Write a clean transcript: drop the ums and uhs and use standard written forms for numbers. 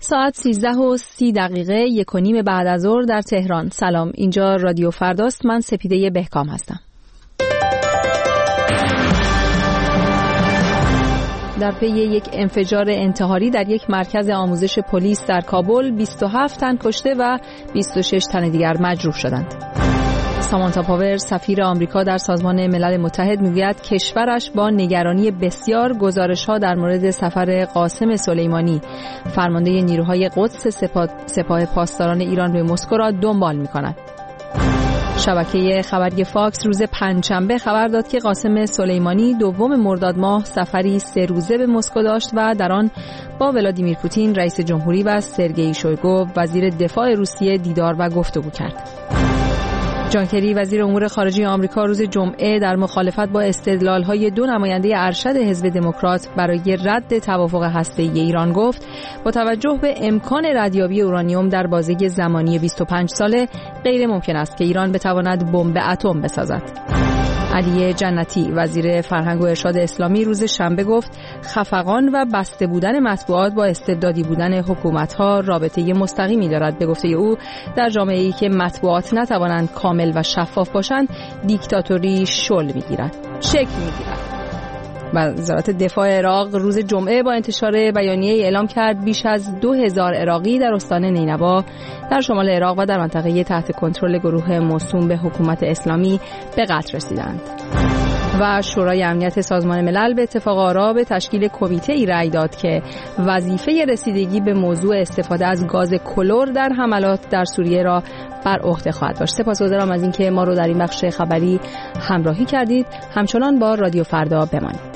ساعت 13:30 1:30 بعد از ظهر در تهران. سلام، اینجا رادیو فرداست. من سپیده بهکام هستم. در پی یک انفجار انتحاری در یک مرکز آموزش پلیس در کابل 27 تن کشته و 26 تن دیگر مجروح شدند. سامانتا پاور سفیر آمریکا در سازمان ملل متحد میگوید کشورش با نگرانی بسیار گزارش‌ها در مورد سفر قاسم سلیمانی فرمانده نیروهای قدس سپاه پاسداران ایران به مسکو را دنبال می‌کند. شبکه خبری فاکس روز پنجشنبه خبر داد که قاسم سلیمانی 2 مرداد ماه سفری 3 روزه به مسکو داشت و در آن با ولادیمیر پوتین رئیس جمهوری و سرگئی شویگو وزیر دفاع روسیه دیدار و گفتگو کرد. جان کری وزیر امور خارجه آمریکا روز جمعه در مخالفت با استدلال‌های 2 نماینده ارشد حزب دموکرات برای رد توافق هسته‌ای ایران گفت با توجه به امکان ردیابی اورانیوم در بازه زمانی 25 ساله غیر ممکن است که ایران بتواند بمب اتم بسازد. علی جنتی وزیر فرهنگ و ارشاد اسلامی روز شنبه گفت خفقان و بسته بودن مطبوعات با استبدادی بودن حکومت‌ها رابطه مستقیمی دارد. به گفته او در جامعه‌ای که مطبوعات نتوانند کامل و شفاف باشند دیکتاتوری شکل می‌گیرد. وزارت دفاع عراق روز جمعه با انتشار بیانیه اعلام کرد بیش از 2000 عراقی در استان نینوا در شمال عراق و در منطقه تحت کنترل گروه موسوم به حکومت اسلامی به قتل رسیدند. و شورای امنیت سازمان ملل به اتفاق آرا به تشکیل کمیته‌ای رأی داد که وظیفه رسیدگی به موضوع استفاده از گاز کلور در حملات در سوریه را بر عهده خواهد داشت. سپاسگزارم از اینکه ما رو در این بخش خبری همراهی کردید. همچنان با رادیو فردا بمانید.